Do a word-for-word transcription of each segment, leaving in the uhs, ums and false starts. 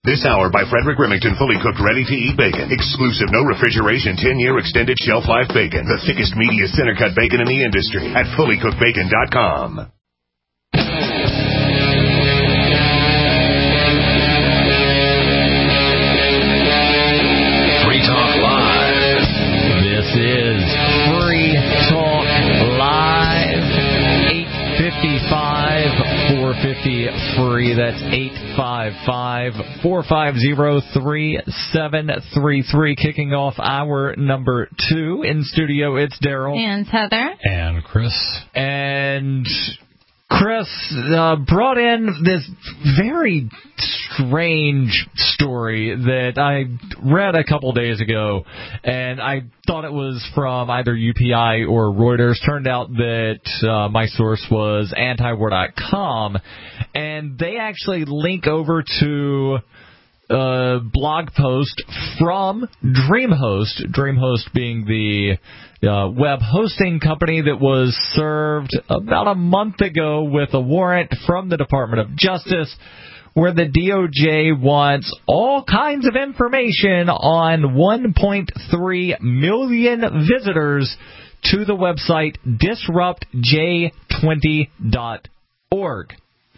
This hour by Frederick Remington, fully cooked, ready-to-eat bacon. Exclusive, no refrigeration, ten-year extended shelf life bacon. The thickest, meatiest, center-cut bacon in the industry at fully cooked bacon dot com. Free Talk Live. This is Free Talk Live. eight fifty-five, four fifty free. That's eight five five, four five zero, three seven three three. Kicking off hour number two. In studio, it's Daryl. And Heather. And Chris. And Chris uh, brought in this very strange story that I read a couple days ago, and I thought it was from either U P I or Reuters. Turned out that uh, my source was anti war dot com, and they actually link over to a blog post from DreamHost, DreamHost being the uh, web hosting company that was served about a month ago with a warrant from the Department of Justice, where the D O J wants all kinds of information on one point three million visitors to the website disrupt j twenty dot org.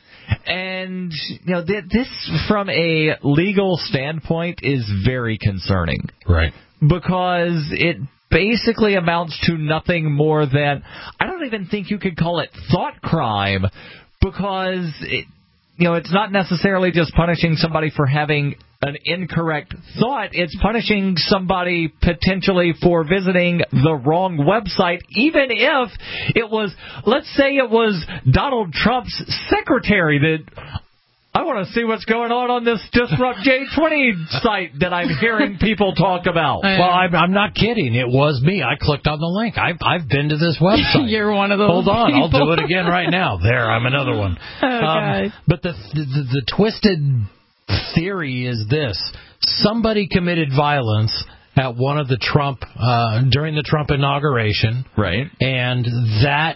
And, you know, th- this, from a legal standpoint, is very concerning. Right. Because it basically amounts to nothing more than, I don't even think you could call it thought crime, because, it, you know, it's not necessarily just punishing somebody for having an incorrect thought. It's punishing somebody potentially for visiting the wrong website, even if it was, let's say it was Donald Trump's secretary that, I want to see what's going on on this Disrupt J twenty site that I'm hearing people talk about. Well, I'm, I'm not kidding. It was me. I clicked on the link. I've, I've been to this website. You're one of those Hold on. people. I'll do it again right now. There, I'm another one. Oh, God. Um, but the, the the twisted theory is this. Somebody committed violence at one of the Trump, uh, during the Trump inauguration. Right. And that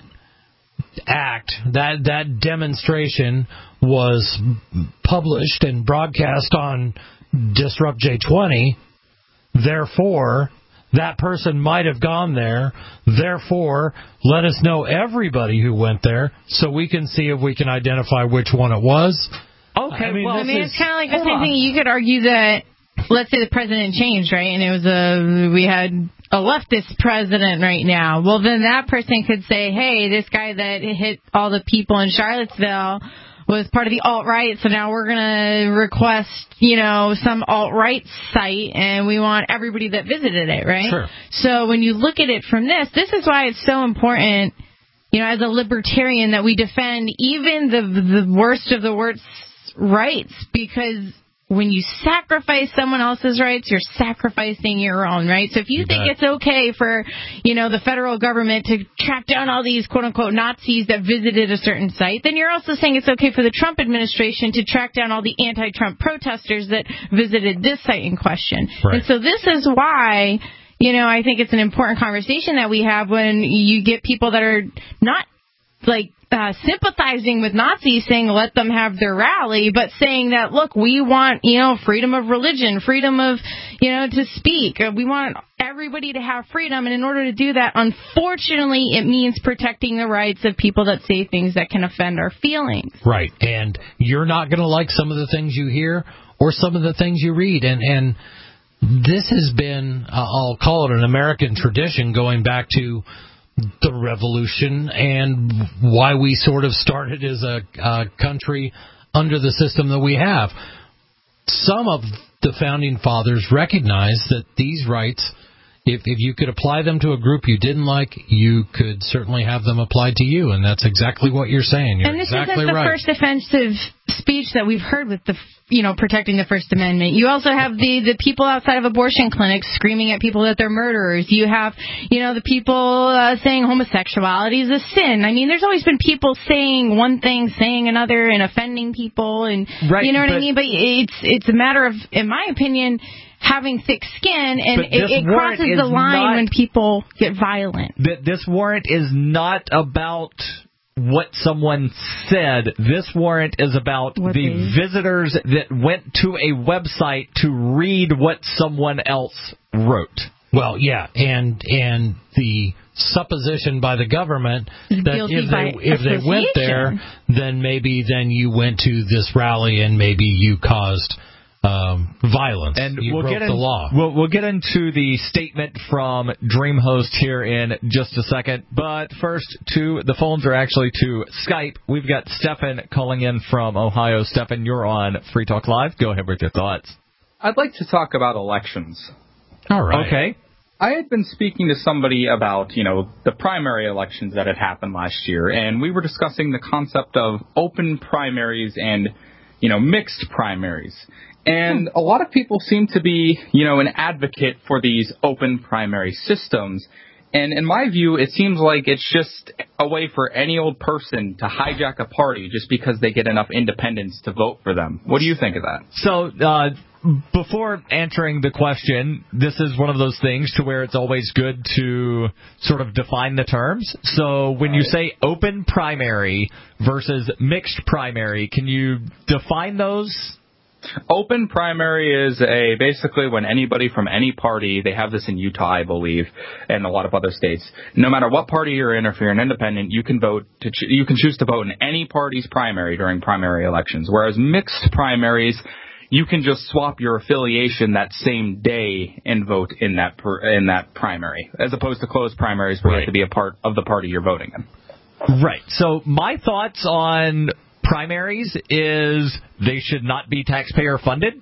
act, that that demonstration was published and broadcast on Disrupt J twenty. Therefore, that person might have gone there. Therefore, let us know everybody who went there so we can see if we can identify which one it was. Okay, I mean, well, I mean, is, it's kind of like the same thing. You could argue that, let's say the president changed, right? And it was a, we had a leftist president right now. Well, then that person could say, hey, this guy that hit all the people in Charlottesville was part of the alt-right, so now we're going to request, you know, some alt-right site, and we want everybody that visited it, right? Sure. So when you look at it from this, this is why it's so important, you know, as a libertarian, that we defend even the the worst of the worst rights, because when you sacrifice someone else's rights, you're sacrificing your own, right? So if you, you think bet. It's okay for, you know, the federal government to track down all these quote-unquote Nazis that visited a certain site, then you're also saying it's okay for the Trump administration to track down all the anti-Trump protesters that visited this site in question. Right. And so this is why, you know, I think it's an important conversation that we have when you get people that are not, like, Uh, sympathizing with Nazis, saying let them have their rally, but saying that, look, we want, you know, freedom of religion, freedom of, you know, to speak. We want everybody to have freedom, and in order to do that, unfortunately, it means protecting the rights of people that say things that can offend our feelings. Right, and you're not going to like some of the things you hear or some of the things you read, and, and this has been, uh, I'll call it an American tradition going back to the revolution and why we sort of started as a uh, country under the system that we have. Some of the founding fathers recognized that these rights, if, if you could apply them to a group you didn't like, you could certainly have them applied to you, and that's exactly what you're saying. You're and this exactly isn't the right. first offensive speech that we've heard with the, you know, protecting the First Amendment. You also have the, the people outside of abortion clinics screaming at people that they're murderers. You have, you know, the people uh, saying homosexuality is a sin. I mean, there's always been people saying one thing, saying another, and offending people, and right, you know what but, I mean? But it's it's a matter of, in my opinion, having thick skin, and it, it crosses the line not, when people get violent. Th- this warrant is not about what someone said. This warrant is about What the they- visitors that went to a website to read what someone else wrote. Well, yeah, and and the supposition by the government that Guilty if by they if they went there, association. then maybe then you went to this rally and maybe you caused um, violence. And you we'll broke get in, the law. We'll, we'll get into the statement from DreamHost here in just a second. But first, to the phones are actually to Skype. We've got Stefan calling in from Ohio. Stefan, you're on Free Talk Live. Go ahead with your thoughts. I'd like to talk about elections. All right. Okay. I had been speaking to somebody about, you know, the primary elections that had happened last year, and we were discussing the concept of open primaries and, you know, mixed primaries. And a lot of people seem to be, you know, an advocate for these open primary systems. And in my view, it seems like it's just a way for any old person to hijack a party just because they get enough independents to vote for them. What do you think of that? So, uh, before answering the question, this is one of those things to where it's always good to sort of define the terms. So when you say open primary versus mixed primary, can you define those? Open primary is a basically when anybody from any party, they have this in Utah, I believe, and a lot of other states. No matter what party you're in, or if you're an independent, you can vote to ch- you can choose to vote in any party's primary during primary elections. Whereas mixed primaries, you can just swap your affiliation that same day and vote in that per- in that primary, as opposed to closed primaries where you have to be a part of the party you're voting in. Right. So my thoughts on primaries is they should not be taxpayer funded.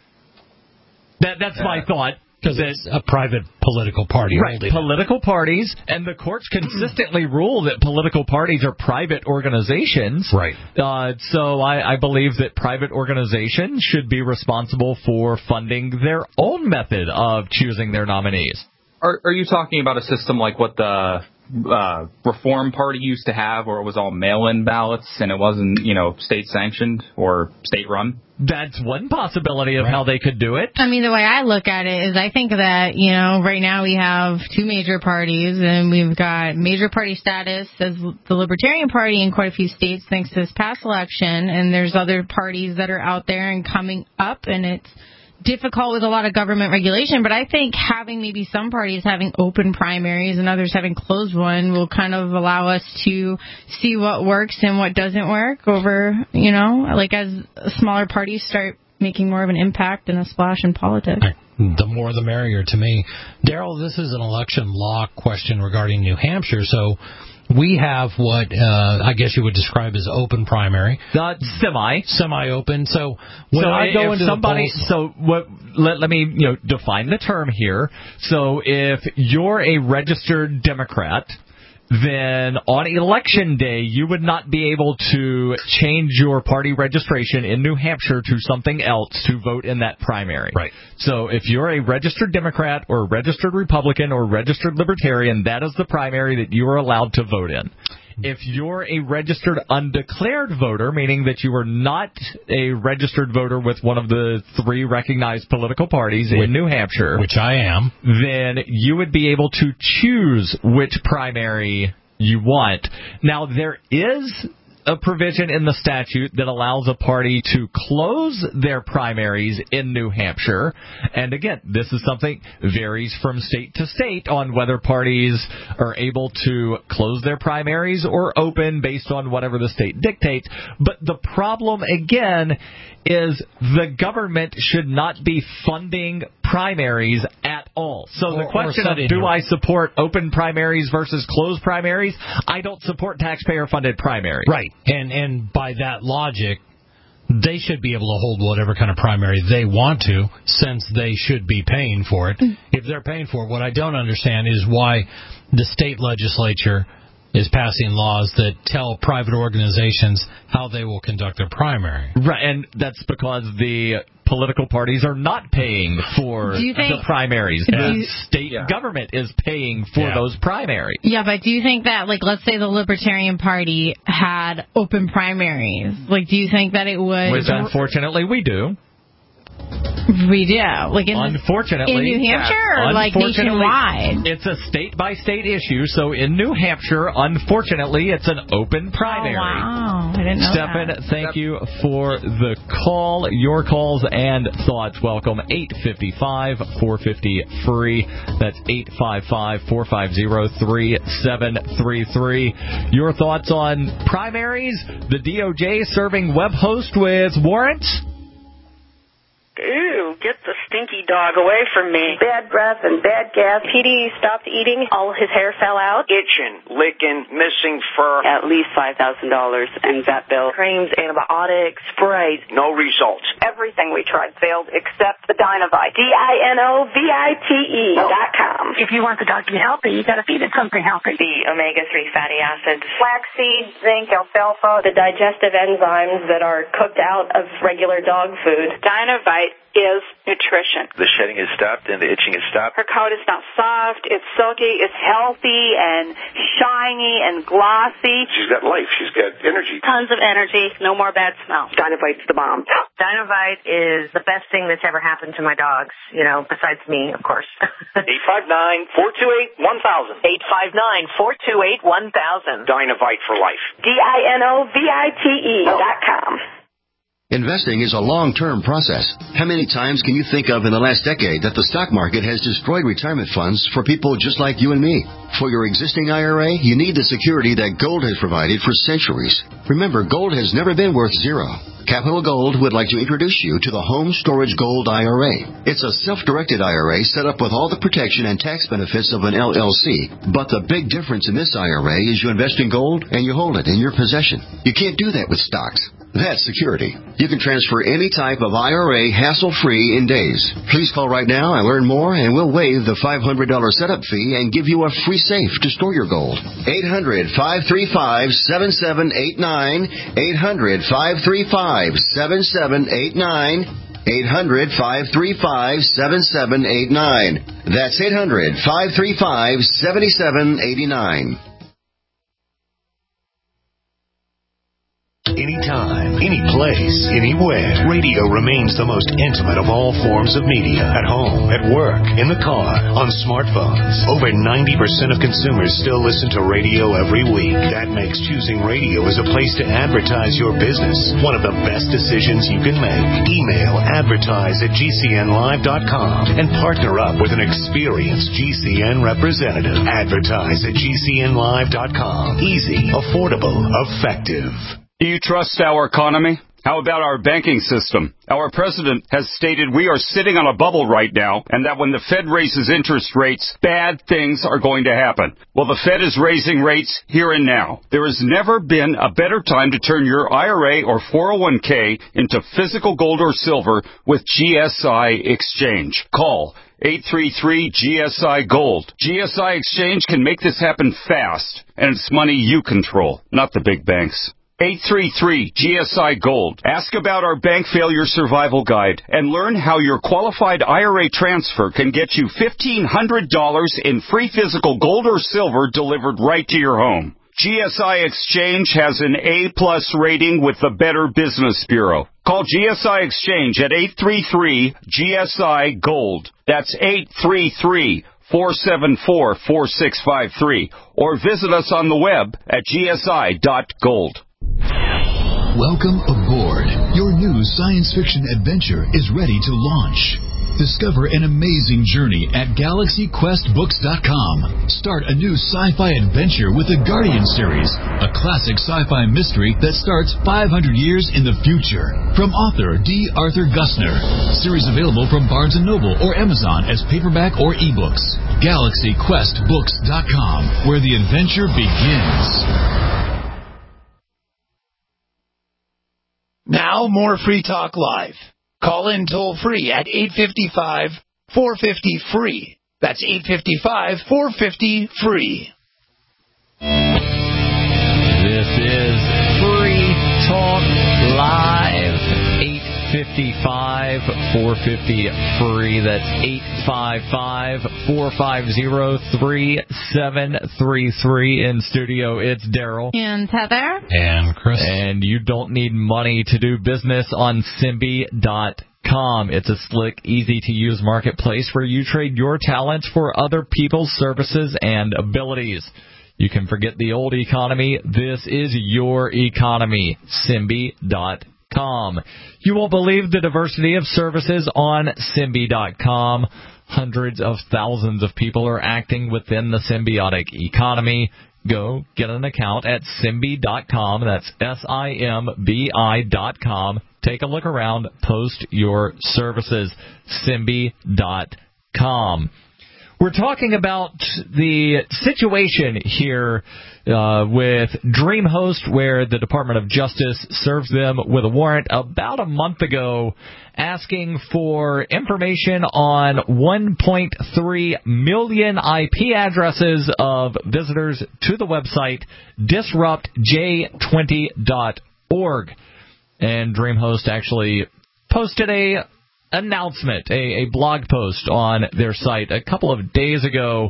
That that's my thought. Because it's a private political party. Right, holding it. political parties, and the courts consistently rule that political parties are private organizations. Right. Uh, so I, I believe that private organizations should be responsible for funding their own method of choosing their nominees. Are, are you talking about a system like what the uh, Reform Party used to have, where it was all mail-in ballots and it wasn't, you know, state-sanctioned or state-run? That's one possibility of right. how they could do it. I mean, the way I look at it is I think that, you know, right now we have two major parties, and we've got major party status as the Libertarian Party in quite a few states thanks to this past election, and there's other parties that are out there and coming up, and it's difficult with a lot of government regulation, but I think having maybe some parties having open primaries and others having closed one will kind of allow us to see what works and what doesn't work over, you know, like as smaller parties start making more of an impact and a splash in politics. The more the merrier to me. Daryl, this is an election law question regarding New Hampshire, so we have what uh, I guess you would describe as open primary. Uh, semi. Semi-open. So when so I go if into somebody, the polls, so what? Let, let me you know define the term here. So if you're a registered Democrat, then on election day you would not be able to change your party registration in New Hampshire to something else to vote in that primary. Right. So if you're a registered Democrat or registered Republican or registered Libertarian, that is the primary that you are allowed to vote in. If you're a registered undeclared voter, meaning that you are not a registered voter with one of the three recognized political parties which, in New Hampshire, which I am, then you would be able to choose which primary you want. Now, there is a provision in the statute that allows a party to close their primaries in New Hampshire. And again, this is something varies from state to state on whether parties are able to close their primaries or open based on whatever the state dictates. But the problem, again, is the government should not be funding primaries at all. So or, the question of do here. I support open primaries versus closed primaries, I don't support taxpayer-funded primaries. Right. And and by that logic, they should be able to hold whatever kind of primary they want to, since they should be paying for it. If they're paying for it, what I don't understand is why the state legislature is passing laws that tell private organizations how they will conduct their primary. Right, and that's because the political parties are not paying for think, the primaries. The you, state yeah. government is paying for yeah. those primaries. Yeah, but do you think that, like, let's say the Libertarian Party had open primaries. Like, do you think that it would... Which, unfortunately, we do. We do. Like in Unfortunately. in New Hampshire or like nationwide? It's a state-by-state issue, so in New Hampshire, unfortunately, it's an open primary. Oh, wow. I didn't know Stefan, that. thank you for the call. Your calls and thoughts welcome. eight five five, four five zero, free. That's eight five five, four five zero, three seven three three. Your thoughts on primaries? The D O J serving web host with warrants? Ew, get the stinky dog away from me. Bad breath and bad gas. P D stopped eating. All his hair fell out. Itching, licking, missing fur. At least five thousand dollars in vet bill. Creams, antibiotics, sprays. No results. Everything we tried failed except the Dynovite. D I N O V I T E dot com. If you want the dog to be healthy, you got to feed it something healthy. The omega three fatty acids. Flaxseed, zinc, alfalfa. The digestive enzymes that are cooked out of regular dog food. Dynovite is nutrition. The shedding is stopped and the itching is stopped. Her coat is not soft, it's silky, it's healthy and shiny and glossy. She's got life, she's got energy. Tons of energy, no more bad smell. Dynovite's the bomb. Dynovite is the best thing that's ever happened to my dogs, you know, besides me, of course. eight five nine, four two eight, one thousand. eight five nine, four two eight, one thousand. Dynovite for life. D I N O V I T E dot com. Investing is a long-term process. How many times can you think of in the last decade that the stock market has destroyed retirement funds for people just like you and me? For your existing I R A, you need the security that gold has provided for centuries. Remember, gold has never been worth zero. Capital Gold would like to introduce you to the Home Storage Gold I R A. It's a self-directed I R A set up with all the protection and tax benefits of an L L C. But the big difference in this I R A is you invest in gold and you hold it in your possession. You can't do that with stocks. That's security. You can transfer any type of I R A hassle-free in days. Please call right now and learn more, and we'll waive the five hundred dollars setup fee and give you a free safe to store your gold. eight hundred, five three five, seven seven eight nine. eight hundred, five three five, seven seven eight nine. eight hundred, five three five, seven seven eight nine. That's eight hundred, five three five, seven seven eight nine. Anytime, any place, anywhere. Radio remains the most intimate of all forms of media. At home, at work, in the car, on smartphones. Over ninety percent of consumers still listen to radio every week. That makes choosing radio as a place to advertise your business one of the best decisions you can make. Email advertise at G C N live dot com and partner up with an experienced G C N representative. Advertise at G C N live dot com. Easy, affordable, effective. Do you trust our economy? How about our banking system? Our president has stated we are sitting on a bubble right now, and that when the Fed raises interest rates, bad things are going to happen. Well, the Fed is raising rates here and now. There has never been a better time to turn your I R A or four oh one k into physical gold or silver with G S I Exchange. Call eight three three G S I Gold. G S I Exchange can make this happen fast, and it's money you control, not the big banks. eight three three G S I Gold. Ask about our bank failure survival guide and learn how your qualified I R A transfer can get you fifteen hundred dollars in free physical gold or silver delivered right to your home. G S I Exchange has an A-plus rating with the Better Business Bureau. Call G S I Exchange at eight three three G S I Gold. That's eight three three, four seven four, four six five three. Or visit us on the web at G S I dot gold. Welcome aboard. Your new science fiction adventure is ready to launch. Discover an amazing journey at galaxy quest books dot com. Start a new sci-fi adventure with the Guardian series, a classic sci-fi mystery that starts five hundred years in the future. From author D. Arthur Gussner. Series available from Barnes and Noble or Amazon as paperback or ebooks. galaxy quest books dot com, where the adventure begins. Now, more Free Talk Live. Call in toll free at eight five five, four five zero, free. That's eight five five, four five zero, free. This is Free Talk Live. eight five five, four five zero, free. That's eight five five, four five zero, three seven three three. In studio, it's Daryl. And Heather. And Chris. And you don't need money to do business on Simbi dot com. It's a slick, easy-to-use marketplace where you trade your talents for other people's services and abilities. You can forget the old economy. This is your economy. Symbi dot com. You won't believe the diversity of services on Symbi dot com. Hundreds of thousands of people are acting within the symbiotic economy. Go get an account at Symbi dot com. That's S I M B I dot com. Take a look around. Post your services. Symbi dot com. We're talking about the situation here uh, with DreamHost, where the Department of Justice served them with a warrant about a month ago asking for information on one point three million I P addresses of visitors to the website disrupt j twenty dot org. And DreamHost actually posted a announcement, a, a blog post on their site a couple of days ago,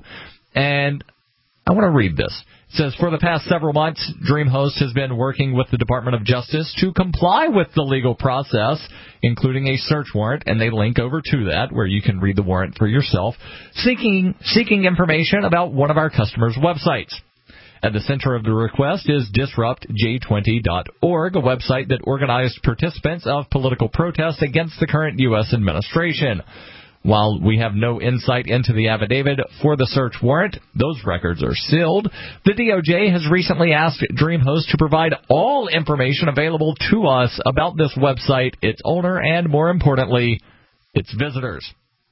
and I want to read this. It says, for the past several months, DreamHost has been working with the Department of Justice to comply with the legal process, including a search warrant, and they link over to that where you can read the warrant for yourself, seeking seeking information about one of our customers' websites. At the center of the request is disrupt j twenty dot org, a website that organized participants of political protest against the current U S administration. While we have no insight into the affidavit for the search warrant, those records are sealed. The D O J has recently asked DreamHost to provide all information available to us about this website, its owner, and more importantly, its visitors.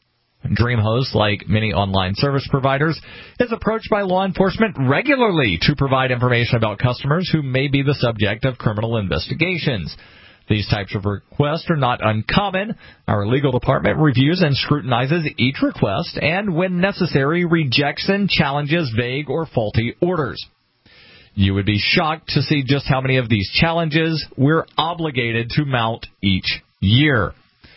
DreamHost, like many online service providers, is approached by law enforcement regularly to provide information about customers who may be the subject of criminal investigations. These types of requests are not uncommon. Our legal department reviews and scrutinizes each request and, when necessary, rejects and challenges vague or faulty orders. You would be shocked to see just how many of these challenges we're obligated to mount each year.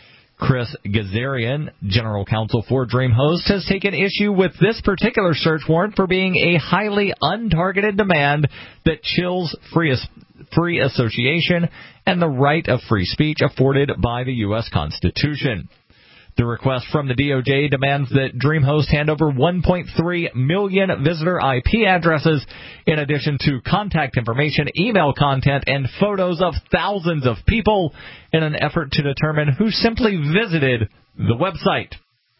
Chris Gazarian, general counsel for DreamHost, has taken issue with this particular search warrant for being a highly untargeted demand that chills free, free association and the right of free speech afforded by the U S Constitution. The request from the D O J demands that DreamHost hand over one point three million visitor I P addresses, in addition to contact information, email content, and photos of thousands of people in an effort to determine who simply visited the website.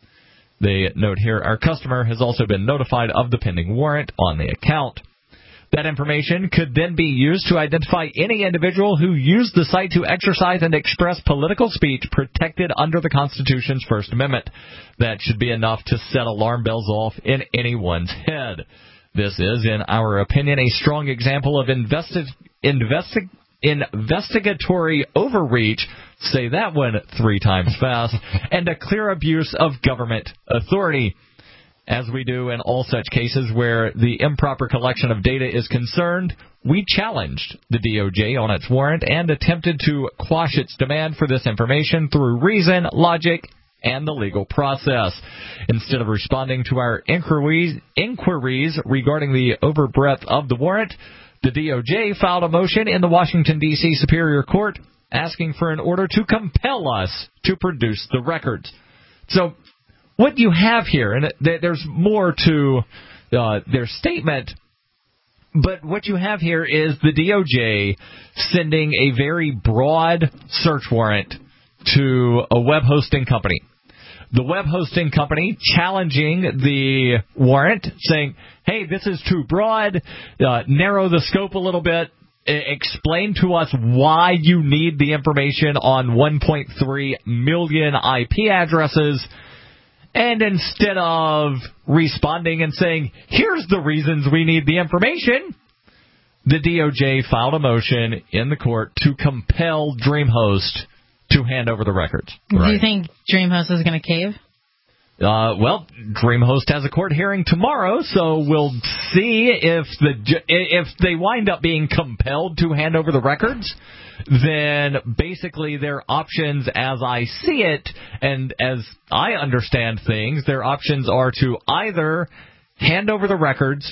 They note here, our customer has also been notified of the pending warrant on the account. That information could then be used to identify any individual who used the site to exercise and express political speech protected under the Constitution's First Amendment. That should be enough to set alarm bells off in anyone's head. This is, in our opinion, a strong example of investi- investi- investigatory overreach, say that one three times fast, and a clear abuse of government authority. As we do in all such cases where the improper collection of data is concerned, we challenged the D O J on its warrant and attempted to quash its demand for this information through reason, logic, and the legal process. Instead of responding to our inquiries, inquiries regarding the overbreadth of the warrant, the D O J filed a motion in the Washington, D C Superior Court asking for an order to compel us to produce the records. So, what you have here, and there's more to uh, their statement, but what you have here is the D O J sending a very broad search warrant to a web hosting company. The web hosting company challenging the warrant, saying, hey, this is too broad, uh, narrow the scope a little bit, explain to us why you need the information on one point three million I P addresses. And instead of responding and saying, here's the reasons we need the information, the D O J filed a motion in the court to compel DreamHost to hand over the records. Do Right. you think DreamHost is going to cave? Uh, well, DreamHost has a court hearing tomorrow, so we'll see if the if they wind up being compelled to hand over the records. Then basically their options, as I see it, and as I understand things, their options are to either hand over the records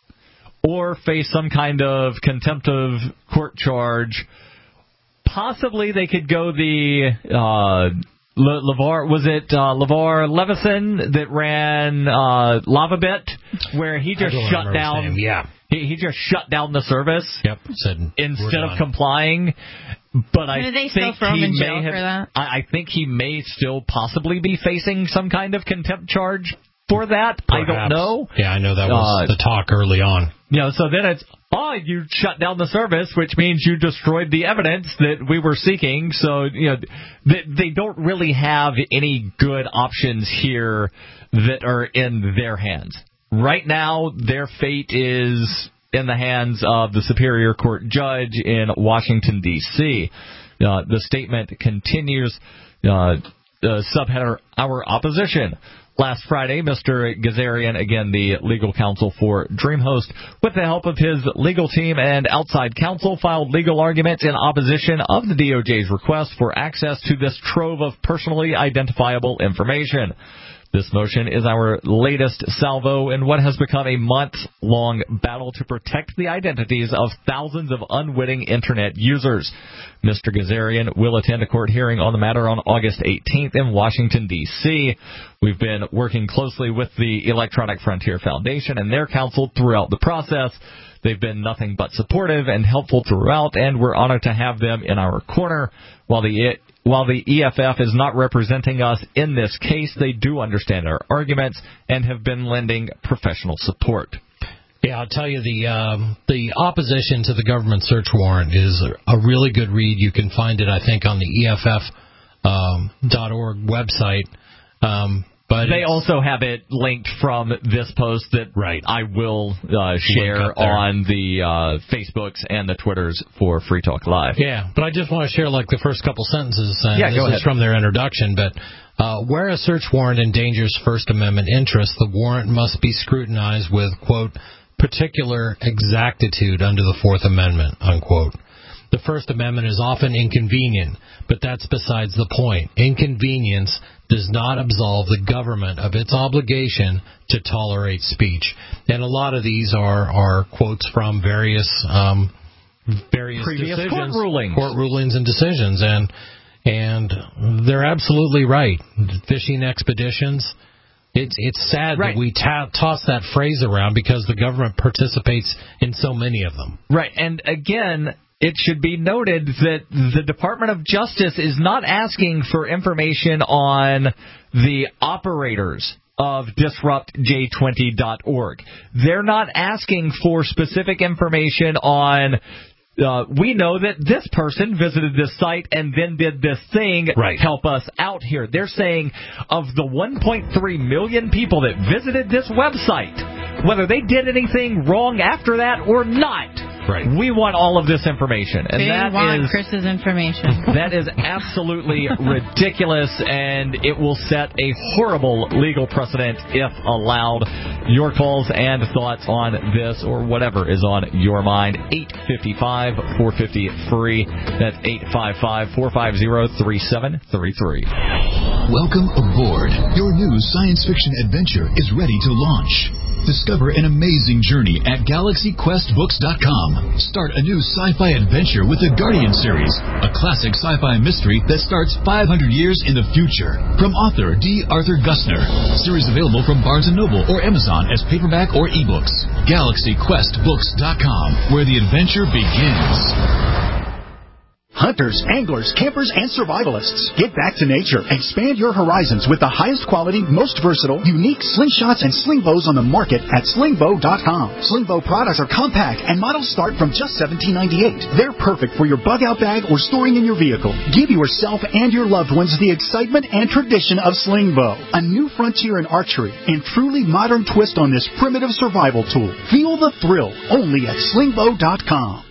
or face some kind of contempt of court charge. Possibly they could go the uh, Le- LeVar, was it uh, LeVar Levison that ran uh, LavaBit, where he just shut down? Yeah, he, he just shut down the service. Yep, said instead of complying. But I they think still throw him he in may jail have. for that? I, I think he may still possibly be facing some kind of contempt charge for that. Perhaps. I don't know. Yeah, I know that was uh, the talk early on. You know, so then it's, oh, you shut down the service, which means you destroyed the evidence that we were seeking. So, you know, they, they don't really have any good options here that are in their hands. Right now, their fate is in the hands of the Superior Court judge in Washington, D C Uh, the statement continues, uh, uh, subheader, our opposition. Last Friday, Mister Gazarian, again the legal counsel for DreamHost, with the help of his legal team and outside counsel, filed legal arguments in opposition of the D O J's request for access to this trove of personally identifiable information. This motion is our latest salvo in what has become a month-long battle to protect the identities of thousands of unwitting Internet users. Mister Gazarian will attend a court hearing on the matter on August eighteenth in Washington, D C We've been working closely with the Electronic Frontier Foundation and their counsel throughout the process. They've been nothing but supportive and helpful throughout, and we're honored to have them in our corner. While the While the E F F is not representing us in this case, they do understand our arguments and have been lending professional support. Yeah, I'll tell you, the um, the opposition to the government search warrant is a really good read. You can find it, I think, on the E F F dot org um, website. Um, but they also have it linked from this post that right. I will uh, share on the uh, Facebooks and the Twitters for Free Talk Live. Yeah, but I just want to share like the first couple sentences. And yeah, this go is ahead. from their introduction, but uh, where a search warrant endangers First Amendment interests, the warrant must be scrutinized with, quote, particular exactitude under the Fourth Amendment, unquote. The First Amendment is often inconvenient, but that's besides the point. Inconvenience does not absolve the government of its obligation to tolerate speech. And a lot of these are, are quotes from various um, various previous decisions, court rulings. court rulings and decisions, and and they're absolutely right. Fishing expeditions. It's it's sad right. that we ta- toss that phrase around because the government participates in so many of them. Right, and again, it should be noted that the Department of Justice is not asking for information on the operators of disrupt j twenty dot org. They're not asking for specific information on, uh, we know that this person visited this site and then did this thing, right. help us out here. They're saying of the one point three million people that visited this website, whether they did anything wrong after that or not, right. we want all of this information. And they that want is, Chris's information. That is absolutely ridiculous, and it will set a horrible legal precedent if allowed. Your calls and thoughts on this or whatever is on your mind. eight five five, four five zero, free. That's eight five five, four five zero, three seven three three. Welcome aboard. Your new science fiction adventure is ready to launch. Discover an amazing journey at galaxy quest books dot com. Start a new sci-fi adventure with the Guardian series, a classic sci-fi mystery that starts five hundred years in the future. From author D. Arthur Gussner. Series available from Barnes and Noble or Amazon as paperback or ebooks. galaxy quest books dot com, where the adventure begins. Hunters, anglers, campers, and survivalists. Get back to nature. Expand your horizons with the highest quality, most versatile, unique slingshots and sling bows on the market at sling bow dot com. Sling bow products are compact and models start from just seventeen ninety-eight. They're perfect for your bug-out bag or storing in your vehicle. Give yourself and your loved ones the excitement and tradition of sling bow. A new frontier in archery and truly modern twist on this primitive survival tool. Feel the thrill only at sling bow dot com.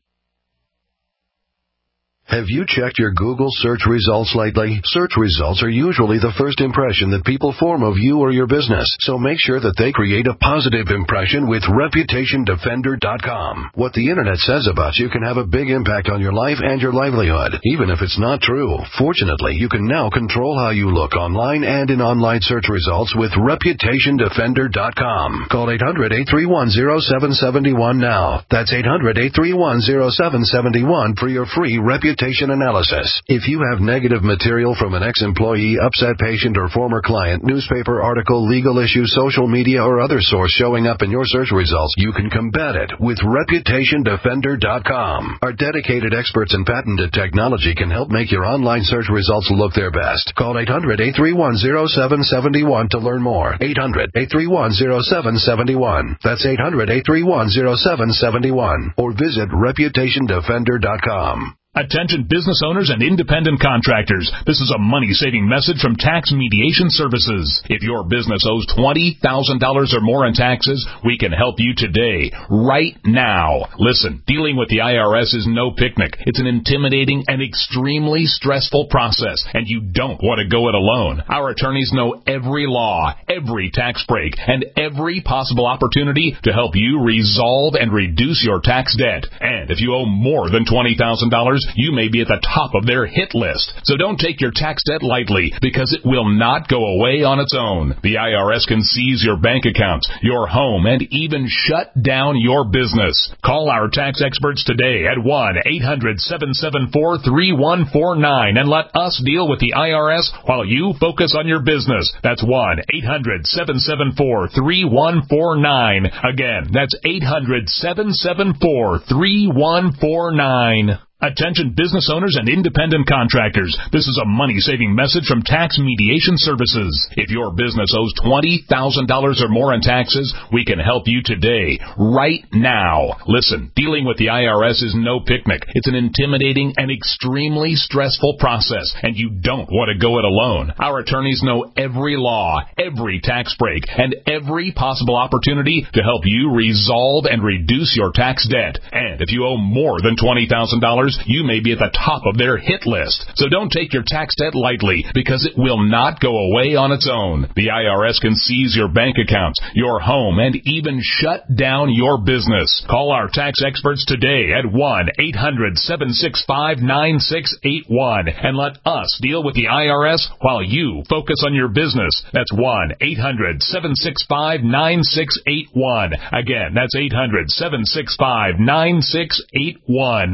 Have you checked your Google search results lately? Search results are usually the first impression that people form of you or your business, so make sure that they create a positive impression with reputation defender dot com. What the internet says about you can have a big impact on your life and your livelihood, even if it's not true. Fortunately, you can now control how you look online and in online search results with reputation defender dot com. Call eight hundred, eight three one, zero seven seven one now. That's eight hundred, eight three one, zero seven seven one for your free Reputation reputation analysis. If you have negative material from an ex-employee, upset patient, or former client, newspaper article, legal issue, social media, or other source showing up in your search results, you can combat it with reputation defender dot com. Our dedicated experts in patented technology can help make your online search results look their best. Call eight hundred, eight three one, zero seven seven one to learn more. eight hundred, eight three one, zero seven seven one. That's eight hundred, eight three one, zero seven seven one. Or visit reputation defender dot com. Attention business owners and independent contractors. This is a money-saving message from Tax Mediation Services. If your business owes twenty thousand dollars or more in taxes, we can help you today, right now. Listen, dealing with the I R S is no picnic. It's an intimidating and extremely stressful process, and you don't want to go it alone. Our attorneys know every law, every tax break, and every possible opportunity to help you resolve and reduce your tax debt. And if you owe more than twenty thousand dollars, you may be at the top of their hit list. So don't take your tax debt lightly, because it will not go away on its own. The I R S can seize your bank accounts, your home, and even shut down your business. Call our tax experts today at one eight hundred, seven seven four, three one four nine and let us deal with the I R S while you focus on your business. That's one eight hundred, seven seven four, three one four nine. Again, that's eight hundred, seven seven four, three one four nine. Attention business owners and independent contractors. This is a money-saving message from Tax Mediation Services. If your business owes twenty thousand dollars or more in taxes, we can help you today, right now. Listen, dealing with the I R S is no picnic. It's an intimidating and extremely stressful process, and you don't want to go it alone. Our attorneys know every law, every tax break, and every possible opportunity to help you resolve and reduce your tax debt. And if you owe more than twenty thousand dollars, you may be at the top of their hit list. So don't take your tax debt lightly, because it will not go away on its own. The I R S can seize your bank accounts, your home, and even shut down your business. Call our tax experts today at one eight hundred, seven six five, nine six eight one and let us deal with the I R S while you focus on your business. That's one eight hundred, seven six five, nine six eight one. Again, that's eight hundred, seven six five, nine six eight one.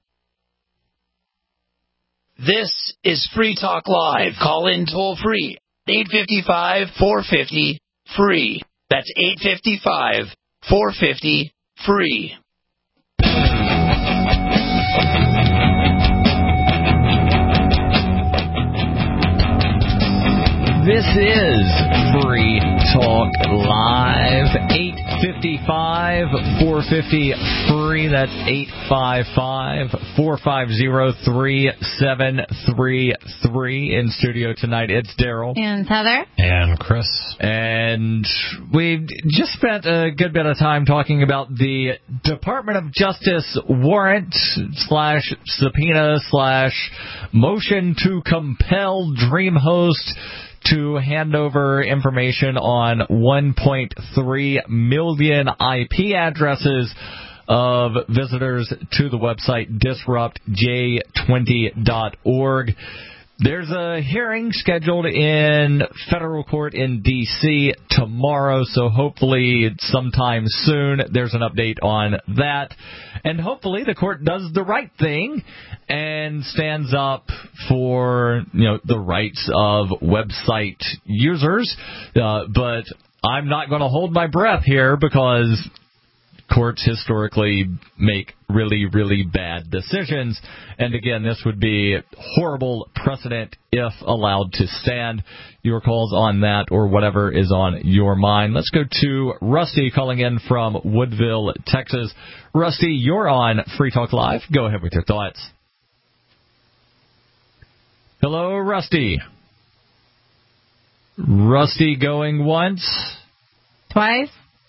This is Free Talk Live. Call in toll free. eight five five, four five zero, free. That's eight five five, four five zero, free. This is Free Talk Live. eight five five, four five zero, free. That's eight five five, four five zero, three seven three three. In studio tonight, it's Daryl. And Heather. And Chris. And we just spent a good bit of time talking about the Department of Justice warrant slash subpoena slash motion to compel DreamHost to hand over information on one point three million I P addresses of visitors to the website disrupt j twenty dot org. There's a hearing scheduled in federal court in D C tomorrow, so hopefully sometime soon there's an update on that. And hopefully the court does the right thing and stands up for, you know, the rights of website users. Uh, but I'm not going to hold my breath here, because courts historically make really, really bad decisions. And again, this would be horrible precedent if allowed to stand. Your calls on that or whatever is on your mind. Let's go to Rusty calling in from Woodville, Texas. Rusty, you're on Free Talk Live. Go ahead with your thoughts. Hello, Rusty. Rusty going once. Twice.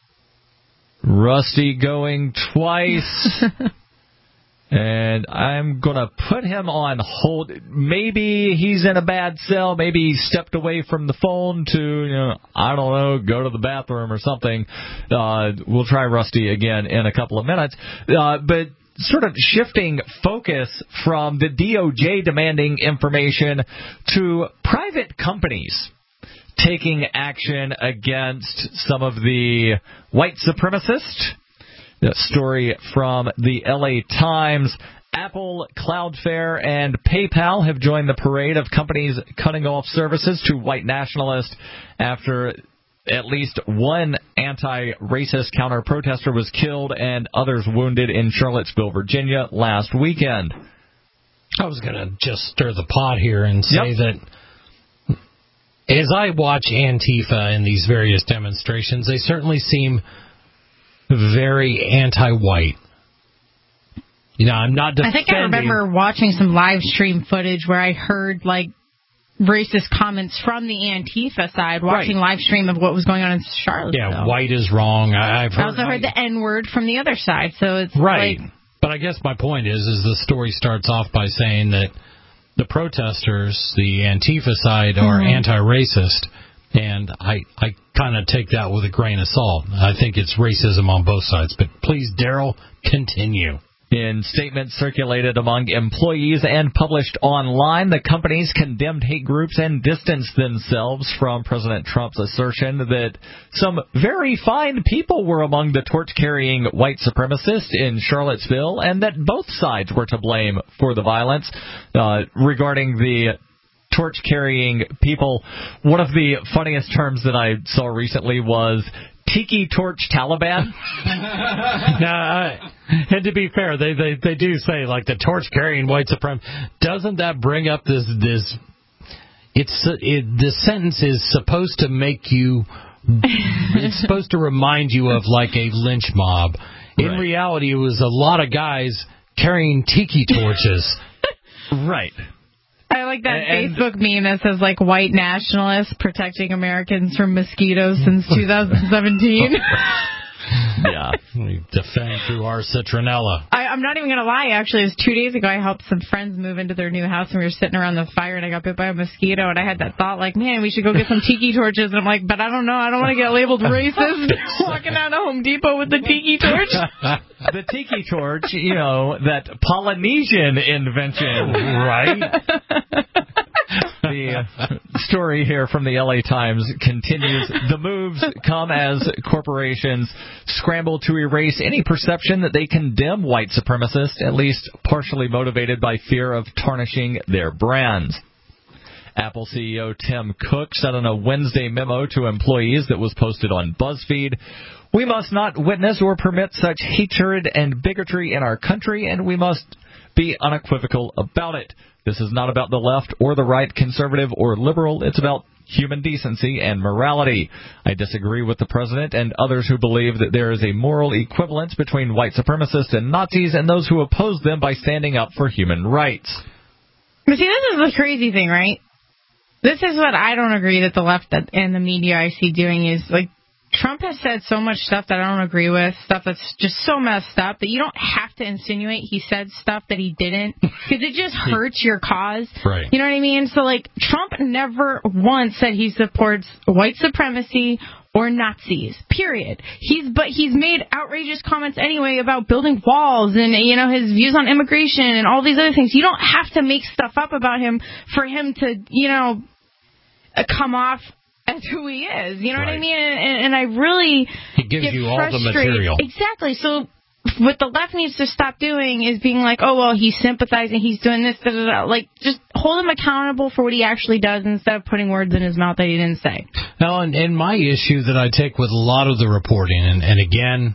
Rusty going twice. And I'm going to put him on hold. Maybe he's in a bad cell. Maybe he stepped away from the phone to, you know, I don't know, go to the bathroom or something. Uh, we'll try Rusty again in a couple of minutes. Uh, but sort of shifting focus from the D O J demanding information to private companies taking action against some of the white supremacists. The story from the L A Times. Apple, Cloudflare, and PayPal have joined the parade of companies cutting off services to white nationalists after at least one anti-racist counter-protester was killed and others wounded in Charlottesville, Virginia last weekend. I was going to just stir the pot here and say yep. that as I watch Antifa in these various demonstrations, they certainly seem very anti-white. You know, I'm not defending... I think I remember watching some live stream footage where I heard, like, racist comments from the Antifa side, watching right. live stream of what was going on in Charlottesville. Yeah, white is wrong. I, I've heard, I also heard the N-word from the other side, so it's right. like... But I guess my point is, is the story starts off by saying that the protesters, the Antifa side, are mm-hmm. anti-racist, and I, I kind of take that with a grain of salt. I think it's racism on both sides. But please, Daryl, continue. In statements circulated among employees and published online, the companies condemned hate groups and distanced themselves from President Trump's assertion that some very fine people were among the torch-carrying white supremacists in Charlottesville and that both sides were to blame for the violence. Uh, regarding the torch-carrying people, one of the funniest terms that I saw recently was Tiki Torch Taliban. Now, uh, and to be fair, they, they they do say like the torch carrying white supremacy. Doesn't that bring up this this? It's it, the sentence is supposed to make you. It's supposed to remind you of like a lynch mob. In right. reality, it was a lot of guys carrying tiki torches. Right. I like that and, Facebook meme that says, like, white nationalists protecting Americans from mosquitoes since two thousand seventeen. Yeah, we defend through our citronella. I, I'm not even going to lie, actually. It was two days ago I helped some friends move into their new house, and we were sitting around the fire, and I got bit by a mosquito, and I had that thought, like, man, we should go get some tiki torches. And I'm like, but I don't know. I don't want to get labeled racist walking out of Home Depot with the tiki torch. The tiki torch, you know, that Polynesian invention, right? The uh, story here from the L A Times continues. The moves come as corporations scramble to erase any perception that they condemn white supremacists, at least partially motivated by fear of tarnishing their brands. Apple C E O Tim Cook said in a Wednesday memo to employees that was posted on BuzzFeed, "We must not witness or permit such hatred and bigotry in our country, and we must be unequivocal about it. This is not about the left or the right, conservative or liberal. It's about human decency and morality. I disagree with the president and others who believe that there is a moral equivalence between white supremacists and Nazis and those who oppose them by standing up for human rights." But see, this is the crazy thing, right? This is what I don't agree that the left and the media I see doing is, like, Trump has said so much stuff that I don't agree with, stuff that's just so messed up that you don't have to insinuate he said stuff that he didn't, because it just hurts your cause. Right. You know what I mean? So, like, Trump never once said he supports white supremacy or Nazis, period. He's But he's made outrageous comments anyway about building walls and, you know, his views on immigration and all these other things. You don't have to make stuff up about him for him to, you know, come off as who he is, you know right. what I mean? And, and I really He gives get you all the material. Exactly. So what the left needs to stop doing is being like, oh, well, he's sympathizing, he's doing this, da, da, da. Like, just hold him accountable for what he actually does instead of putting words in his mouth that he didn't say. Now, and, and my issue that I take with a lot of the reporting, and, and again,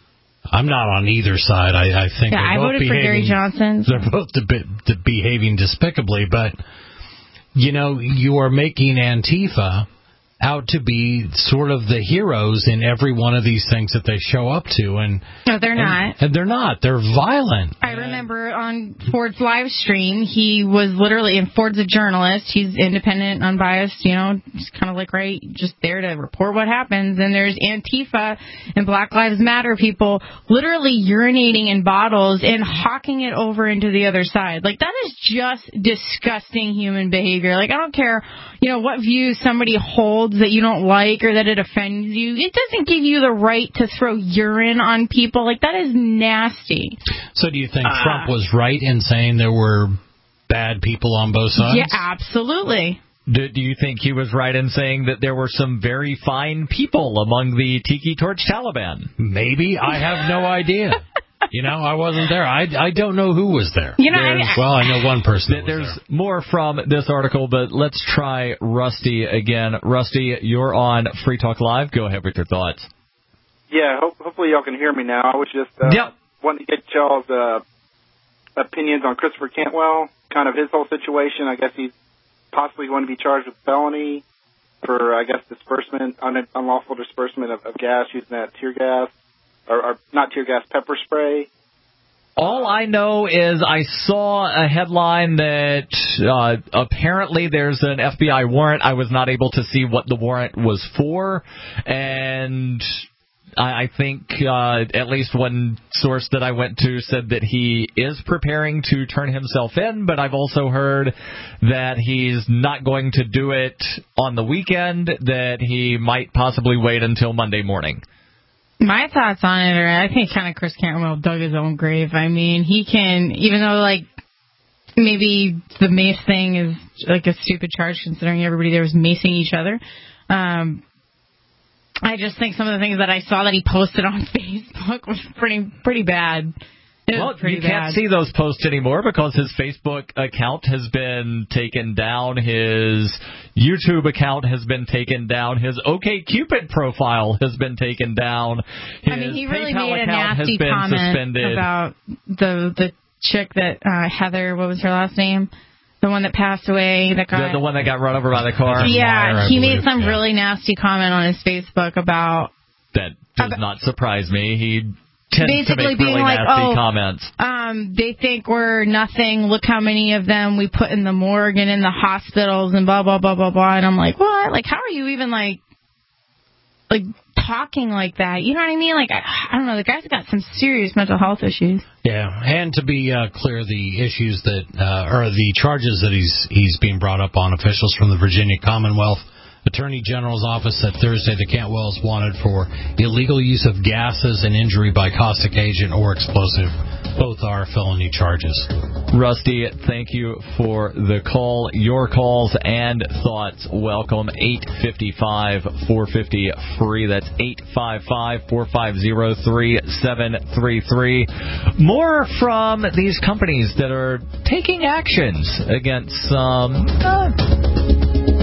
I'm not on either side. I, I think yeah, they're I both voted behaving, for Gary Johnson. They're both de- de- behaving despicably, but, you know, you are making Antifa out to be sort of the heroes in every one of these things that they show up to. And no, they're and, not. And they're not. They're violent. I remember on Ford's live stream, he was literally, and Ford's a journalist. He's independent, unbiased, you know, just kind of like, right, just there to report what happens. And there's Antifa and Black Lives Matter people literally urinating in bottles and hawking it over into the other side. Like, that is just disgusting human behavior. Like, I don't care, you know, what views somebody holds that you don't like or that it offends you. It doesn't give you the right to throw urine on people. Like, that is nasty. So do you think uh, Trump was right in saying there were bad people on both sides? Yeah, absolutely. Do, do you think he was right in saying that there were some very fine people among the Tiki Torch Taliban? Maybe. I have no idea. You know, I wasn't there. I, I don't know who was there. You know, I, well, I know one person. That was There's there. more from this article, but let's try Rusty again. Rusty, you're on Free Talk Live. Go ahead with your thoughts. Yeah, ho- hopefully y'all can hear me now. I was just uh, yep. wanting to get y'all's uh, opinions on Christopher Cantwell, kind of his whole situation. I guess he's possibly going to be charged with felony for, I guess, disbursement, un- unlawful disbursement of, of gas, using that tear gas, or, or not tear gas, pepper spray. All I know is I saw a headline that uh, apparently there's an F B I warrant. I was not able to see what the warrant was for, and I think uh, at least one source that I went to said that he is preparing to turn himself in, but I've also heard that he's not going to do it on the weekend, that he might possibly wait until Monday morning. My thoughts on it are, I think kind of Chris Cantwell dug his own grave. I mean, he can, even though, like, maybe the mace thing is, like, a stupid charge considering everybody there was macing each other, um... I just think some of the things that I saw that he posted on Facebook was pretty pretty bad. It well, was pretty you can't bad. see those posts anymore because his Facebook account has been taken down. His YouTube account has been taken down. His OkCupid profile has been taken down. His I mean, he really PayPal made a account nasty has been comment suspended. about the the chick that uh, Heather. What was her last name? The one that passed away. That got the, the one that got run over by the car. Yeah, Meyer, he believe. made some yeah. really nasty comment on his Facebook about. That does about, not surprise me. He tends basically to make being really like, nasty oh, comments. Um, they think we're nothing. Look how many of them we put in the morgue and in the hospitals and blah blah blah blah blah. And I'm like, what? Like, how are you even like, like talking like that? You know what I mean? Like, I, I don't know. The guy's got some serious mental health issues. Yeah, and to be uh, clear, the issues that, uh, or the charges that he's he's being brought up on, officials from the Virginia Commonwealth Attorney General's office said Thursday the Cantwells wanted for illegal use of gases and injury by caustic agent or explosive. Both are felony charges. Rusty, thank you for the call. Your calls and thoughts welcome. eight five five, four five zero, free. That's eight five five, four five zero, three seven three three. More from these companies that are taking actions against some... Uh,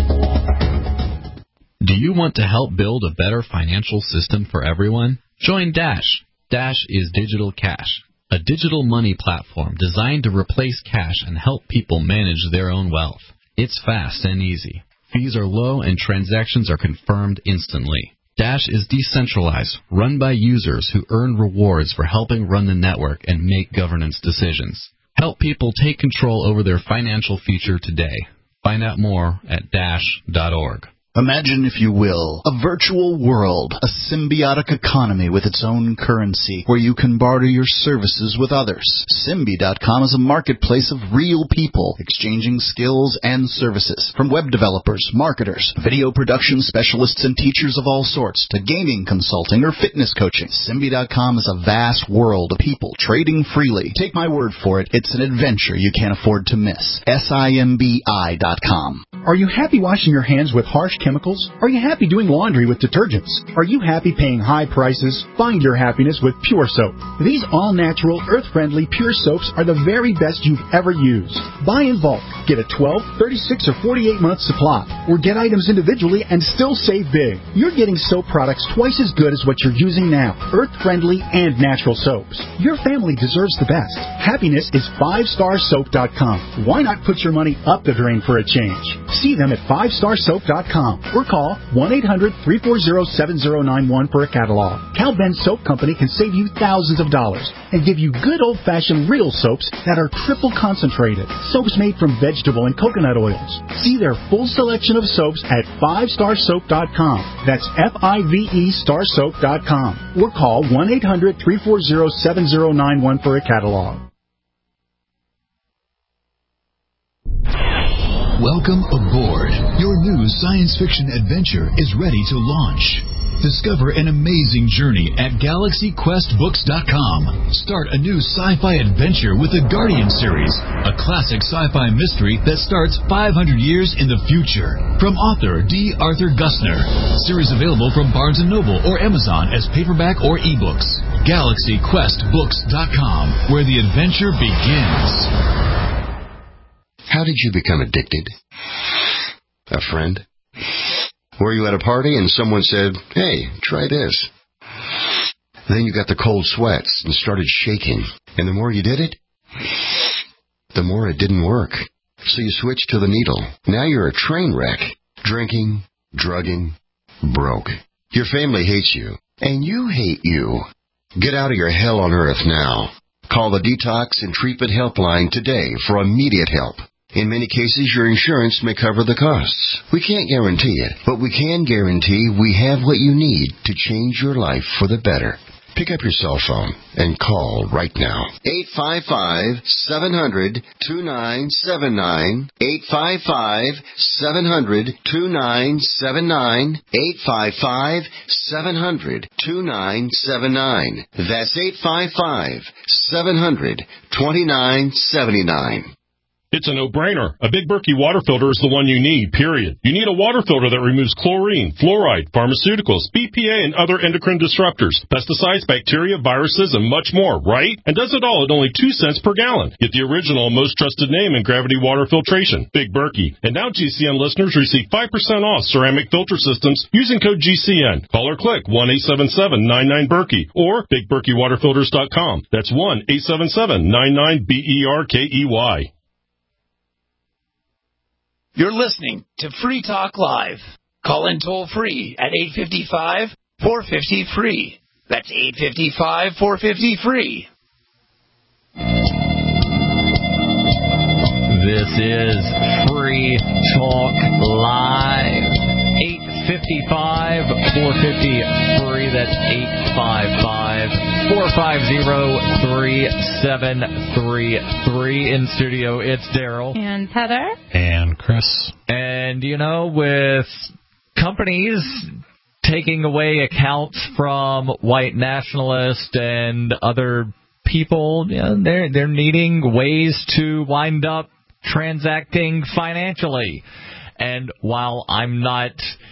Do you want to help build a better financial system for everyone? Join Dash. Dash is Digital Cash, a digital money platform designed to replace cash and help people manage their own wealth. It's fast and easy. Fees are low and transactions are confirmed instantly. Dash is decentralized, run by users who earn rewards for helping run the network and make governance decisions. Help people take control over their financial future today. Find out more at dash dot org. Imagine, if you will, a virtual world, a symbiotic economy with its own currency, where you can barter your services with others. Symbi dot com is a marketplace of real people exchanging skills and services, from web developers, marketers, video production specialists, and teachers of all sorts, to gaming consulting or fitness coaching. Symbi dot com is a vast world of people trading freely. Take my word for it, it's an adventure you can't afford to miss. S I M B I dot com. Are you happy washing your hands with harsh chemicals? Are you happy doing laundry with detergents? Are you happy paying high prices? Find your happiness with Pure Soap. These all-natural, earth-friendly Pure Soaps are the very best you've ever used. Buy in bulk. Get a twelve, thirty-six, or forty-eight month supply. Or get items individually and still save big. You're getting soap products twice as good as what you're using now. Earth-friendly and natural soaps. Your family deserves the best. Happiness is five star soap dot com. Why not put your money up the drain for a change? See them at five star soap dot com or call one eight hundred, three four zero, seven zero nine one for a catalog. Cal Ben Soap Company can save you thousands of dollars and give you good old-fashioned real soaps that are triple concentrated. Soaps made from vegetable and coconut oils. See their full selection of soaps at five star soap dot com. That's F I V E star soap dot com. Or call one eight hundred, three four zero, seven zero nine one for a catalog. Welcome aboard. Your new science fiction adventure is ready to launch. Discover an amazing journey at galaxy quest books dot com. Start a new sci-fi adventure with the Guardian series, a classic sci-fi mystery that starts five hundred years in the future. From author D. Arthur Gusner. Series available from Barnes and Noble or Amazon as paperback or ebooks. Galaxy Quest Books dot com, where the adventure begins. How did you become addicted? A friend? Were you at a party and someone said, hey, try this? Then you got the cold sweats and started shaking. And the more you did it, the more it didn't work. So you switched to the needle. Now you're a train wreck. Drinking, drugging, broke. Your family hates you. And you hate you. Get out of your hell on earth now. Call the Detox and Treatment Helpline today for immediate help. In many cases, your insurance may cover the costs. We can't guarantee it, but we can guarantee we have what you need to change your life for the better. Pick up your cell phone and call right now. eight five five, seven hundred, two nine seven nine. eight five five, seven hundred, two nine seven nine. eight five five, seven hundred, two nine seven nine. That's eight five five, seven hundred, two nine seven nine. It's a no-brainer. A Big Berkey water filter is the one you need, period. You need a water filter that removes chlorine, fluoride, pharmaceuticals, B P A, and other endocrine disruptors, pesticides, bacteria, viruses, and much more, right? And does it all at only two cents per gallon. Get the original and most trusted name in gravity water filtration, Big Berkey. And now G C N listeners receive five percent off ceramic filter systems using code G C N. Call or click one eight seven seven, nine nine, Berkey or big berkey water filters dot com. That's one eight seven seven, nine nine, B E R K E Y. You're listening to Free Talk Live. Call in toll free at eight five five, four five zero, free. That's eight five five, four five zero, free. This is Free Talk Live. eight five five, four five zero, free. That's eight five five, four five zero, three seven three three. In studio, it's Daryl. And Heather. And Chris. And, you know, with companies taking away accounts from white nationalists and other people, you know, they're, they're needing ways to wind up transacting financially. And while I'm not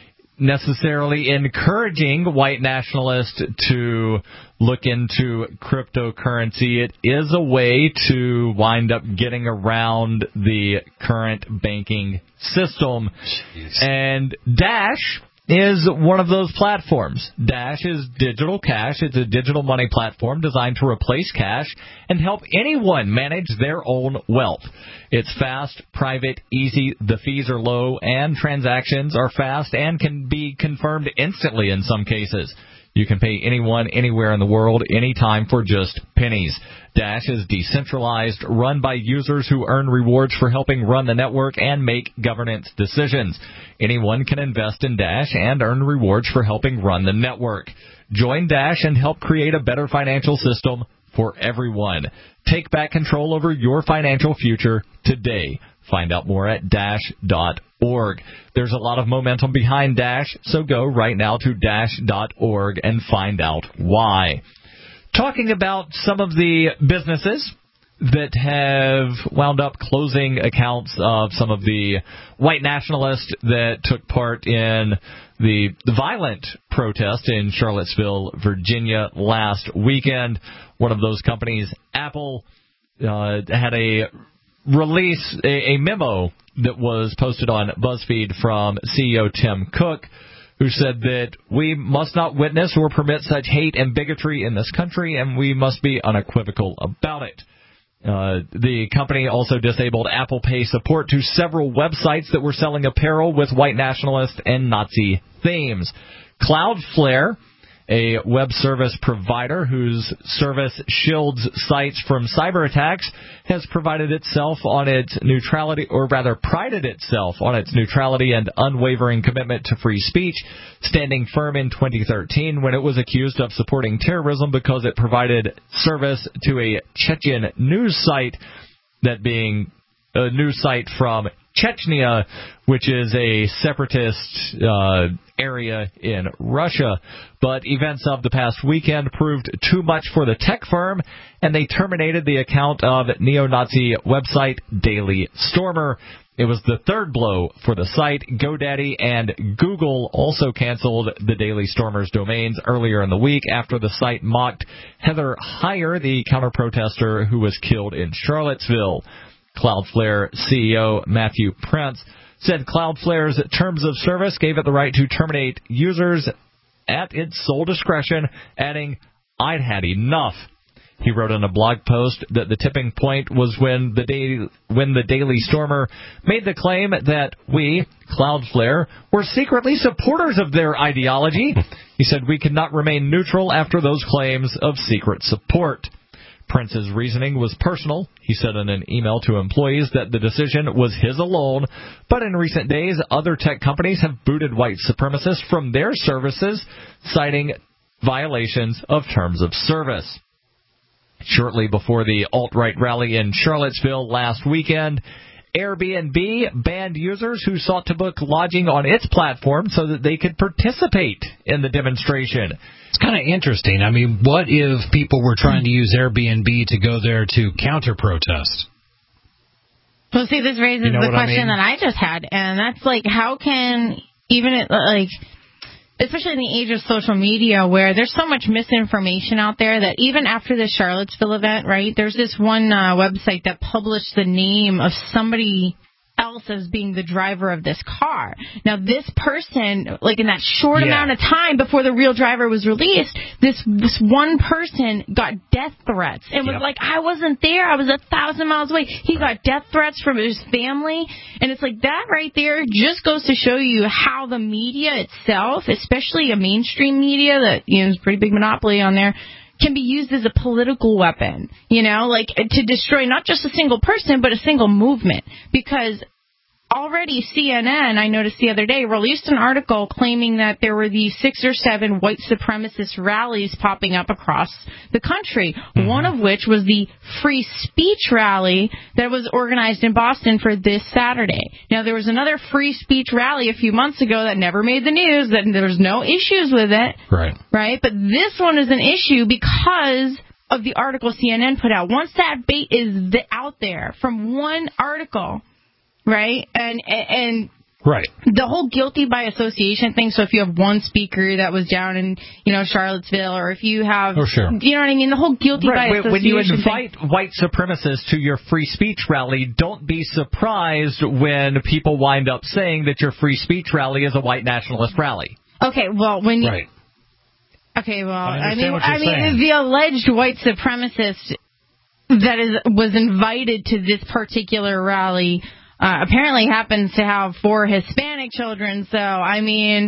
necessarily encouraging white nationalists to look into cryptocurrency, it is a way to wind up getting around the current banking system. Jeez. And Dash is one of those platforms. Dash is digital cash. It's a digital money platform designed to replace cash and help anyone manage their own wealth. It's fast, private, easy, the fees are low, and transactions are fast and can be confirmed instantly in some cases. You can pay anyone, anywhere in the world, anytime for just pennies. Dash is decentralized, run by users who earn rewards for helping run the network and make governance decisions. Anyone can invest in Dash and earn rewards for helping run the network. Join Dash and help create a better financial system for everyone. Take back control over your financial future today. Find out more at dash dot org. There's a lot of momentum behind Dash, so go right now to dash dot org and find out why. Talking about some of the businesses that have wound up closing accounts of some of the white nationalists that took part in the, the violent protest in Charlottesville, Virginia last weekend. One of those companies, Apple, uh, had a release, a, a memo that was posted on BuzzFeed from C E O Tim Cook, who said that we must not witness or permit such hate and bigotry in this country, and we must be unequivocal about it. Uh, the company also disabled Apple Pay support to several websites that were selling apparel with white nationalist and Nazi themes. Cloudflare, a web service provider whose service shields sites from cyber attacks, has provided itself on its neutrality, or rather prided itself on its neutrality and unwavering commitment to free speech, standing firm in twenty thirteen when it was accused of supporting terrorism because it provided service to a Chechen news site, that being a news site from Chechnya, which is a separatist uh, area in Russia. But events of the past weekend proved too much for the tech firm, and they terminated the account of neo-Nazi website Daily Stormer. It was the third blow for the site. GoDaddy and Google also canceled the Daily Stormer's domains earlier in the week after the site mocked Heather Heyer, the counter-protester who was killed in Charlottesville. Cloudflare C E O Matthew Prince said Cloudflare's terms of service gave it the right to terminate users at its sole discretion, adding, "I'd had enough." He wrote in a blog post that the tipping point was when the Daily, when the Daily Stormer made the claim that we, Cloudflare, were secretly supporters of their ideology. He said we could not remain neutral after those claims of secret support. Prince's reasoning was personal. He said in an email to employees that the decision was his alone, but in recent days, other tech companies have booted white supremacists from their services, citing violations of terms of service. Shortly before the alt-right rally in Charlottesville last weekend, Airbnb banned users who sought to book lodging on its platform so that they could participate in the demonstration. It's kind of interesting. I mean, what if people were trying to use Airbnb to go there to counter-protest? Well, see, this raises You know the what I question mean? that I just had, and that's like, how can even it, like, especially in the age of social media where there's so much misinformation out there that even after the Charlottesville event, right, there's this one uh, website that published the name of somebody else as being the driver of this car. Now, this person, like in that short Yeah. amount of time before the real driver was released, this this one person got death threats and was Yep. like, I wasn't there. I was a thousand miles away. He got death threats from his family. And it's like that right there just goes to show you how the media itself, especially a mainstream media that, you know, is a pretty big monopoly on there, can be used as a political weapon, you know, like to destroy not just a single person, but a single movement. Because already C N N, I noticed the other day, released an article claiming that there were these six or seven white supremacist rallies popping up across the country, mm-hmm. one of which was the free speech rally that was organized in Boston for this Saturday. Now, there was another free speech rally a few months ago that never made the news, that there was no issues with it. Right. Right? But this one is an issue because of the article C N N put out. Once that bait is the, out there from one article, right, and and right, the whole guilty by association thing. So if you have one speaker that was down in, you know, Charlottesville, or if you have, oh, sure. you know what I mean, the whole guilty right. by association When you invite thing. white supremacists to your free speech rally, don't be surprised when people wind up saying that your free speech rally is a white nationalist rally. Okay, well, when you... Right. Okay, well, I, I mean, what I you're mean, saying. the alleged white supremacist that is was invited to this particular rally uh, apparently happens to have four Hispanic children. So, I mean,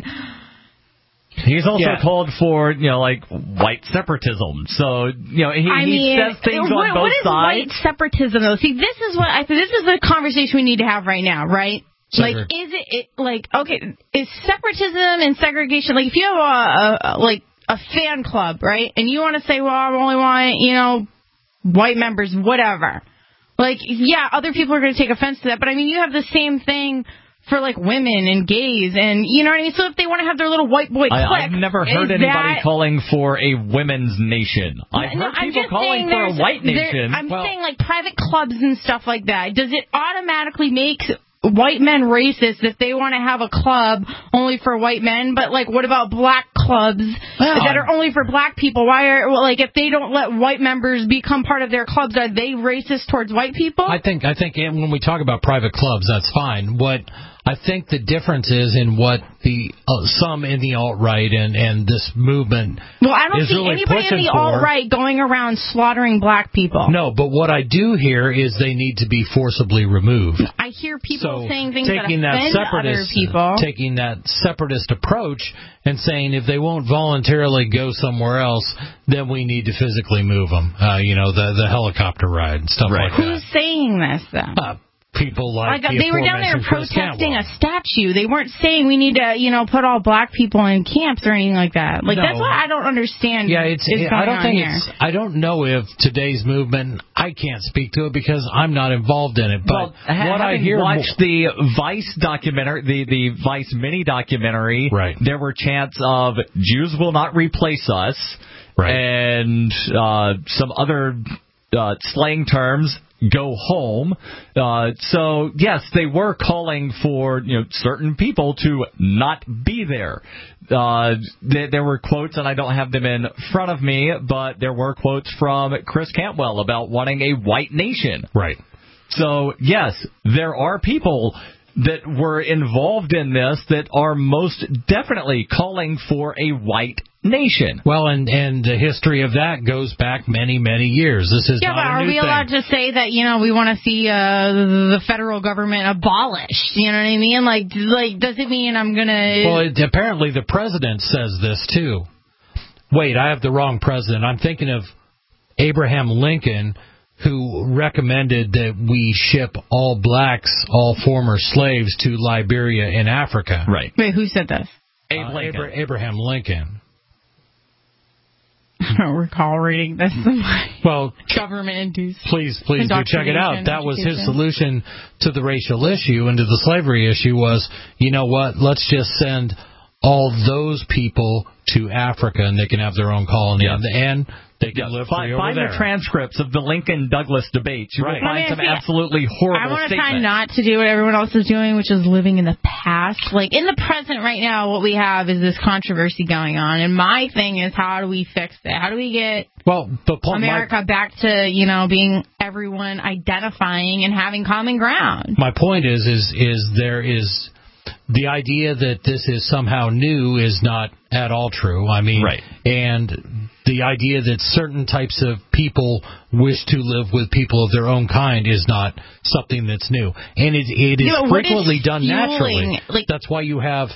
he's also yeah. called for, you know, like white separatism. So, you know, he, I he mean, says things what, on both what is sides. white separatism, though? See, this is what I think. This is the conversation we need to have right now, right? Segre- Like, is it, it like okay? Is separatism and segregation like if you have a, a, a like a fan club, right? And you want to say, well, I only want, you know, white members, whatever. Like, yeah, other people are going to take offense to that, but I mean, you have the same thing for like women and gays, and you know what I mean. So if they want to have their little white boy clique, I, I've never heard is anybody that, calling for a women's nation. I've no, heard I'm people just calling saying for a there's- white there- nation. I'm well, saying like private clubs and stuff like that. Does it automatically make white men racist if they want to have a club only for white men? But like, what about black clubs well, that are only for black people? Why are well, like if they don't let white members become part of their clubs, are they racist towards white people? I think I think when we talk about private clubs, that's fine. What I think the difference is in what the uh, some in the alt-right and, and this movement well, I don't is see really anybody in pushing the for. alt-right going around slaughtering black people. No, but what I do hear is they need to be forcibly removed. I hear people So saying things taking that offend that other separatist, people. taking that separatist approach and saying if they won't voluntarily go somewhere else, then we need to physically move them. Uh, you know, the the helicopter ride and stuff Right. like Who's that. saying this, though? Uh, people like, Like the they were down there aforementioned Chris protesting Cantwell. a statue. They weren't saying we need to, you know, put all black people in camps or anything like that. Like No. that's what I don't understand. Yeah, it's. is I going don't on think here. it's. I don't know if today's movement. I can't speak to it because I'm not involved in it. But well, ha- what I having hear, watched the Vice documentary, the the Vice mini documentary, right. there were chants of Jews will not replace us, right. and uh, some other uh, slang terms. go home. Uh, so, yes, they were calling for, you know, certain people to not be there. Uh, th- there were quotes, and I don't have them in front of me, but there were quotes from Chris Cantwell about wanting a white nation. Right. So, yes, there are people that were involved in this that are most definitely calling for a white nation. Well, and and the history of that goes back many, many years. This is yeah, not but a are new we thing. allowed to say that, you know, we want to see uh, the federal government abolished? You know what I mean? Like, like does it mean I'm going to... Well, it, apparently the president says this, too. Wait, I have the wrong president. I'm thinking of Abraham Lincoln, who recommended that we ship all blacks, all former slaves, to Liberia in Africa. Right. Wait, who said this? Abe uh, Lincoln. Abra- Abraham Lincoln. I don't recall reading this. Well, government-induced. Please, please do check it out. That was his solution to the racial issue and to the slavery issue was, you know what, let's just send all those people to Africa and they can have their own colony. Yeah. And they can yeah. live find, free over find there. the transcripts of the Lincoln-Douglas debates. You right. will find I mean, some see, absolutely horrible I want to statements. try not to do what everyone else is doing, which is living in the past. Like, in the present right now, what we have is this controversy going on. And my thing is, how do we fix it? How do we get well, the point, America my, back to, you know, being everyone identifying and having common ground? My point is, is, is there is... The idea that this is somehow new is not at all true. I mean, right. And the idea that certain types of people wish to live with people of their own kind is not something that's new. And it, it is yeah, frequently is done fueling, naturally. like, that's why you have...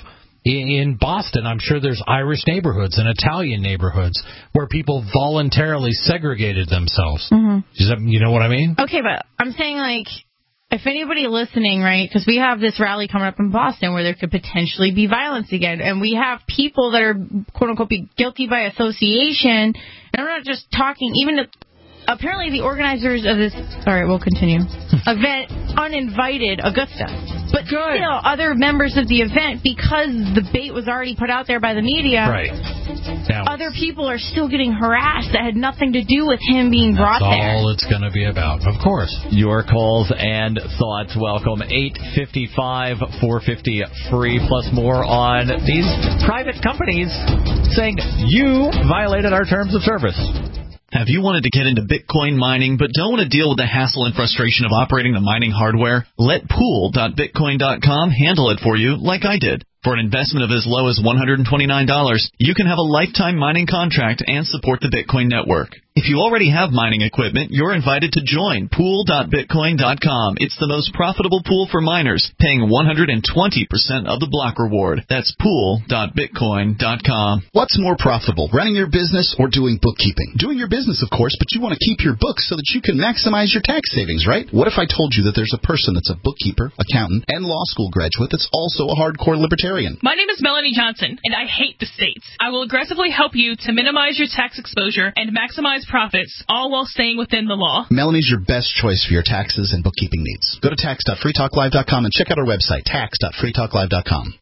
In Boston, I'm sure there's Irish neighborhoods and Italian neighborhoods where people voluntarily segregated themselves. Mm-hmm. Is that, you know what I mean? Okay, but I'm saying, like, if anybody listening, right, because we have this rally coming up in Boston where there could potentially be violence again, and we have people that are, quote-unquote, be guilty by association, and I'm not just talking, even if, apparently the organizers of this, sorry, we'll continue, event uninvited Augusta. But Good. still, other members of the event, because the bait was already put out there by the media, right. Now, other people are still getting harassed that had nothing to do with him being brought that's there. all it's going to be about, of course. Your calls and thoughts, welcome. eight five five, four five zero, free, plus more on these private companies saying you violated our terms of service. Have you wanted to get into Bitcoin mining but don't want to deal with the hassle and frustration of operating the mining hardware? Let pool dot bitcoin dot com handle it for you like I did. For an investment of as low as one hundred twenty-nine dollars, you can have a lifetime mining contract and support the Bitcoin network. If you already have mining equipment, you're invited to join pool dot bitcoin dot com. It's the most profitable pool for miners, paying one hundred twenty percent of the block reward. That's pool dot bitcoin dot com. What's more profitable, running your business or doing bookkeeping? Doing your business, of course, but you want to keep your books so that you can maximize your tax savings, right? What if I told you that there's a person that's a bookkeeper, accountant, and law school graduate that's also a hardcore libertarian? My name is Melanie Johnson, and I hate the states. I will aggressively help you to minimize your tax exposure and maximize profits, all while staying within the law. Melanie's your best choice for your taxes and bookkeeping needs. Go to tax dot free talk live dot com and check out our website, tax dot free talk live dot com.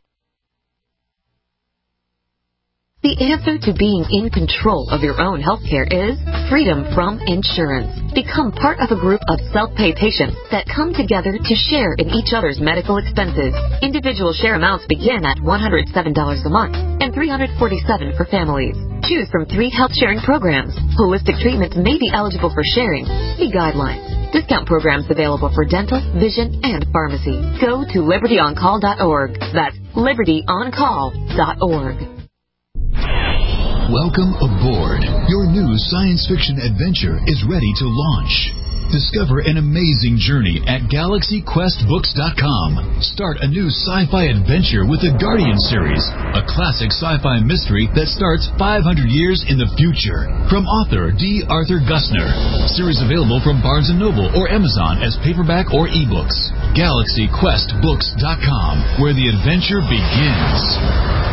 The answer to being in control of your own healthcare is freedom from insurance. Become part of a group of self-pay patients that come together to share in each other's medical expenses. Individual share amounts begin at one hundred seven dollars a month and three hundred forty-seven dollars for families. Choose from three health sharing programs. Holistic treatments may be eligible for sharing. See guidelines. Discount programs available for dental, vision, and pharmacy. Go to liberty on call dot org. That's liberty on call dot org. Welcome aboard. Your new science fiction adventure is ready to launch. Discover an amazing journey at galaxy quest books dot com. Start a new sci-fi adventure with the Guardian series, a classic sci-fi mystery that starts five hundred years in the future. From author D. Arthur Gussner. Series available from Barnes and Noble or Amazon as paperback or ebooks. galaxy quest books dot com, where the adventure begins.